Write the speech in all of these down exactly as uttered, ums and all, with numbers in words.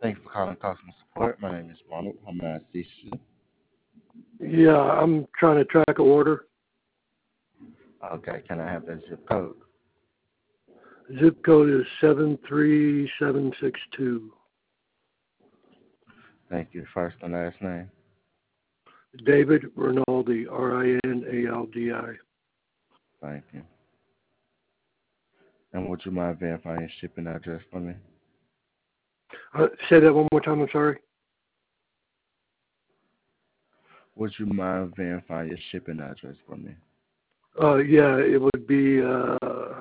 Thank you for calling customer support. My name is Ronald. How may I assist you? Yeah, I'm trying to track a order. Okay, can I have that zip code? Zip code is seven three seven six two. Thank you. First and last name. David Rinaldi, R I N A L D I. Thank you. And would you mind verifying your shipping address for me? Uh, say that one more time, I'm sorry. Would you mind verifying your shipping address for me? Uh, yeah, it would be, uh,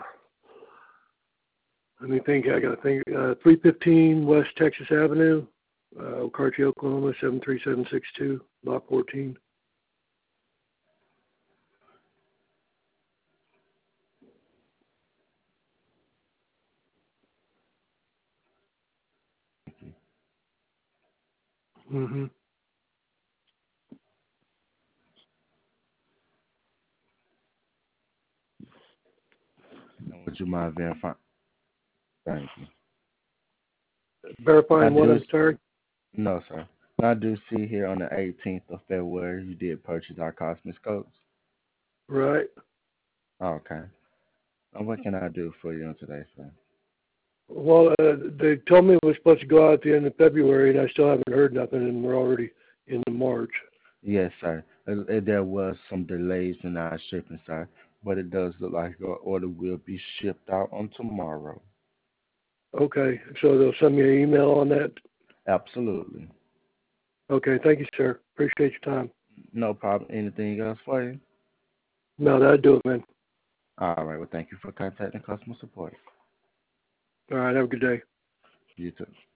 let me think, I gotta think, uh, three fifteen West Texas Avenue, uh, Okarche, Oklahoma, seven three seven six two, lot fourteen. Mm-hmm. And would you mind verifying? Thank you. I Verifying what, do. I'm sorry? No, sir. I do see here on the eighteenth of February you did purchase our Cosmic Scopes. Right. Okay. And what can I do for you on today, sir? Well, uh, they told me it was supposed to go out at the end of February, and I still haven't heard nothing, and we're already into March. Yes, sir. Uh, uh, There was some delays in our shipping, sir, but it does look like your order will be shipped out on tomorrow. Okay, so they'll send me an email on that. Absolutely. Okay, thank you, sir. Appreciate your time. No problem. Anything else for you? No, that'll do it, man. All right. Well, thank you for contacting customer support. All right, have a good day. You too.